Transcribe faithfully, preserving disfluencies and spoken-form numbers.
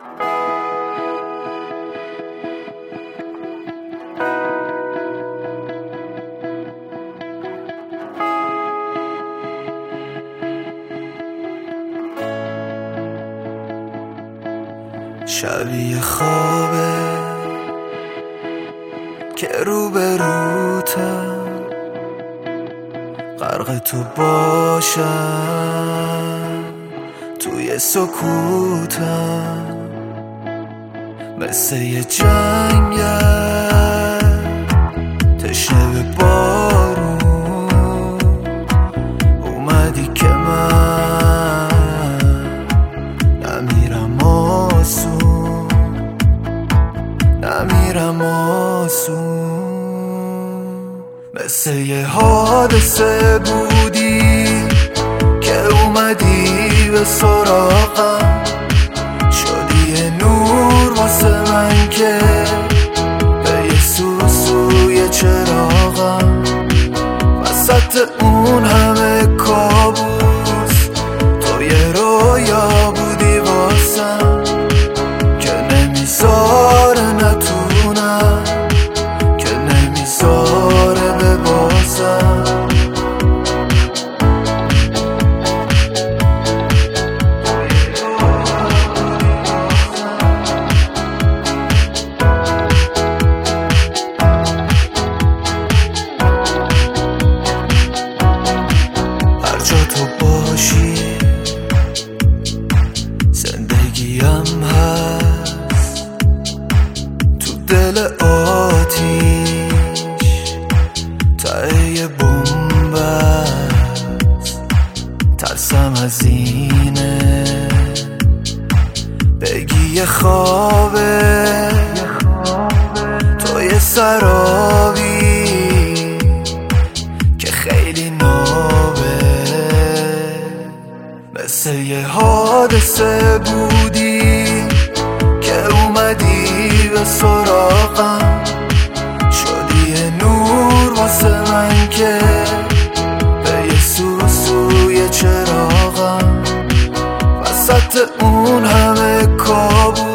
شبیه خوابه که رو به روتم غرق تو باشم توی سکوتم، مثل یه جنگل تشنه به بارون اومدی که من نمیرم آسون، نمیرم آسون. مثل یه حادثه بودی که اومدی به سراغم، شدی یه نور واسه من که به یه سوسوی چراغم، وسط اون همه کابوس تو یه رویا بودی واسم که نمیذاره نتونم، که نمیذاره ببازم. هر جا تو باشی زندگیم هست، تو دل آتیش ته یه بمب است. ترسم از اینه بگی یه خوابه، تو یه سرابی که خیلی نابه، مثل یه حادثه بودی که اومدی به سراغم، شدی یه نور واسه من که به یه سوسوی چراغم، وسط اون همه کابوس